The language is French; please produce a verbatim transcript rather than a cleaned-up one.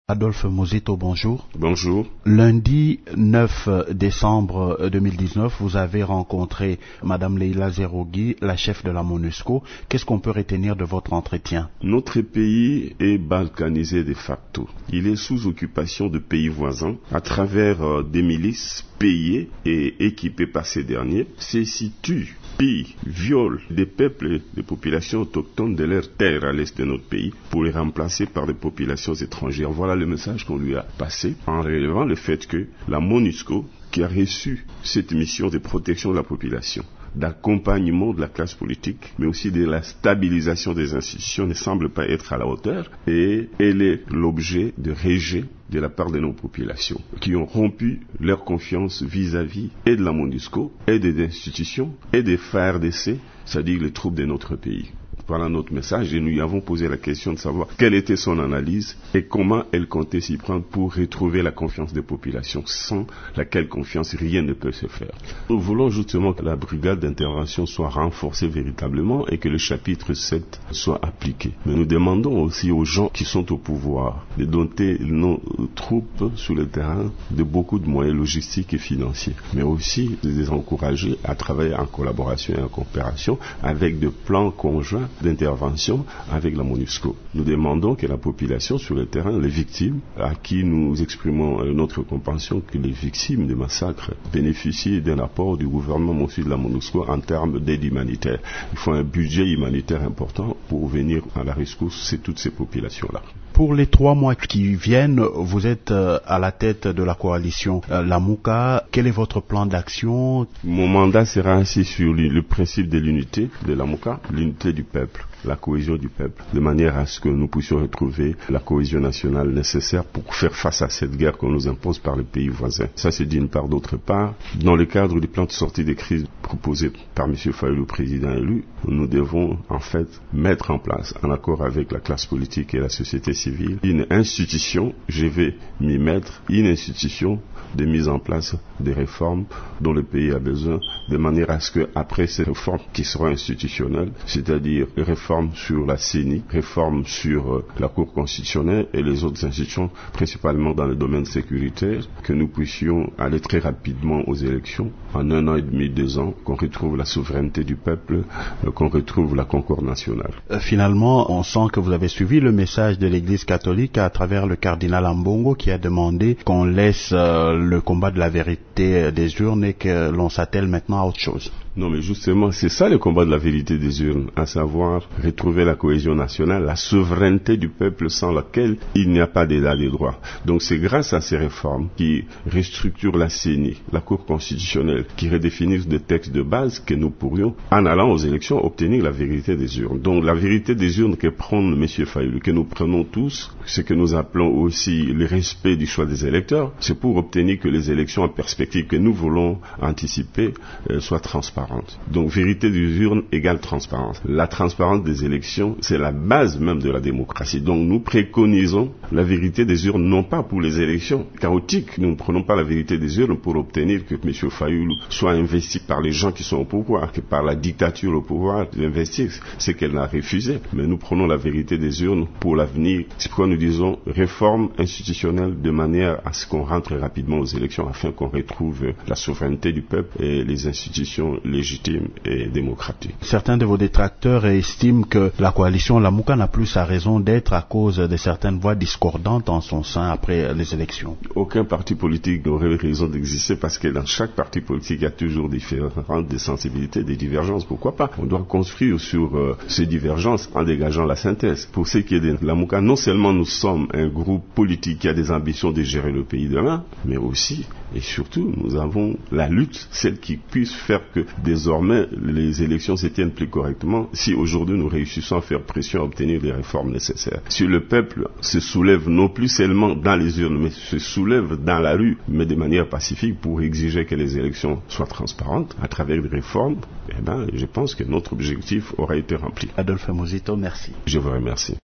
Adolphe Mosito, bonjour. Bonjour. Lundi neuf décembre deux mille dix-neuf, vous avez rencontré Madame Leila Zerougui, la chef de la MONUSCO. Qu'est-ce qu'on peut retenir de votre entretien? Notre pays est balkanisé de facto. Il est sous occupation de pays voisins à travers euh, des milices payées et équipées par ces derniers, se situent, pillent, violent des peuples et des populations autochtones de leurs terres à l'est de notre pays pour les remplacer par des populations étrangères. Voilà le message qu'on lui a passé en relevant le fait que la MONUSCO, qui a reçu cette mission de protection de la population, d'accompagnement de la classe politique, mais aussi de la stabilisation des institutions, ne semble pas être à la hauteur, et elle est l'objet de rejet de la part de nos populations, qui ont rompu leur confiance vis-à-vis et de la MONUSCO, et des institutions, et des F A R D C, c'est-à-dire les troupes de notre pays. Voilà notre message et nous lui avons posé la question de savoir quelle était son analyse et comment elle comptait s'y prendre pour retrouver la confiance des populations, sans laquelle confiance rien ne peut se faire. Nous voulons justement que la brigade d'intervention soit renforcée véritablement et que le chapitre sept soit appliqué. Mais nous demandons aussi aux gens qui sont au pouvoir de doter nos troupes sur le terrain de beaucoup de moyens logistiques et financiers, mais aussi de les encourager à travailler en collaboration et en coopération avec des plans conjoints d'intervention avec la MONUSCO. Nous demandons que la population sur le terrain, les victimes, à qui nous exprimons notre compassion, que les victimes des massacres bénéficient d'un apport du gouvernement, mais aussi de la MONUSCO en termes d'aide humanitaire. Il faut un budget humanitaire important pour venir à la rescousse de toutes ces populations-là. Pour les trois mois qui viennent, vous êtes à la tête de la coalition Lamuka. Quel est votre plan d'action? Mon mandat sera assis sur le principe de l'unité de Lamuka, l'unité du peuple, la cohésion du peuple, de manière à ce que nous puissions retrouver la cohésion nationale nécessaire pour faire face à cette guerre qu'on nous impose par les pays voisins. Ça, c'est d'une part. D'autre part, dans le cadre du plan de sortie des crises proposé par M. Fayulu, président élu, nous devons en fait mettre en place, en accord avec la classe politique et la société civile, une institution, je vais m'y mettre, une institution de mise en place des réformes dont le pays a besoin, de manière à ce que, après ces réformes qui seront institutionnelles, c'est-à-dire réformes sur la C E N I, réformes sur euh, la Cour constitutionnelle et les autres institutions, principalement dans le domaine sécuritaire, que nous puissions aller très rapidement aux élections, en un an et demi, deux ans, qu'on retrouve la souveraineté du peuple, euh, qu'on retrouve la concorde nationale. Euh, finalement, on sent que vous avez suivi le message de l'Église catholique à travers le cardinal Ambongo qui a demandé qu'on laisse euh, le combat de la vérité des urnes et que l'on s'attelle maintenant à autre chose. Non, mais justement, c'est ça le combat de la vérité des urnes, à savoir retrouver la cohésion nationale, la souveraineté du peuple sans laquelle il n'y a pas d'état de droit. Donc c'est grâce à ces réformes qui restructurent la C E N I, la Cour constitutionnelle, qui redéfinissent des textes de base que nous pourrions, en allant aux élections, obtenir la vérité des urnes. Donc la vérité des urnes que prend M. Fayulu, que nous prenons tous, ce que nous appelons aussi le respect du choix des électeurs, c'est pour obtenir que les élections en perspective que nous voulons anticiper euh, soient transparentes. Donc vérité des urnes égale transparence. La transparence des élections, c'est la base même de la démocratie. Donc nous préconisons la vérité des urnes, non pas pour les élections chaotiques. Nous ne prenons pas la vérité des urnes pour obtenir que M. Fayulu soit investi par les gens qui sont au pouvoir, que par la dictature au pouvoir d'investir ce qu'elle a refusé. Mais nous prenons la vérité des urnes pour l'avenir. C'est pourquoi nous disons réforme institutionnelle de manière à ce qu'on rentre rapidement aux élections afin qu'on retrouve la souveraineté du peuple et les institutions légitime et démocratique. Certains de vos détracteurs estiment que la coalition Lamuka n'a plus sa raison d'être à cause de certaines voix discordantes en son sein après les élections. Aucun parti politique n'aurait raison d'exister parce que dans chaque parti politique, il y a toujours différentes des sensibilités, des divergences. Pourquoi pas? On doit construire sur euh, ces divergences en dégageant la synthèse. Pour ce qui est de Lamuka, non seulement nous sommes un groupe politique qui a des ambitions de gérer le pays demain, mais aussi et surtout nous avons la lutte, celle qui puisse faire que désormais les élections se tiennent plus correctement si aujourd'hui nous réussissons à faire pression à obtenir les réformes nécessaires. Si le peuple se soulève non plus seulement dans les urnes, mais se soulève dans la rue, mais de manière pacifique pour exiger que les élections soient transparentes à travers des réformes, eh ben, je pense que notre objectif aura été rempli. Adolphe Mosito, merci. Je vous remercie.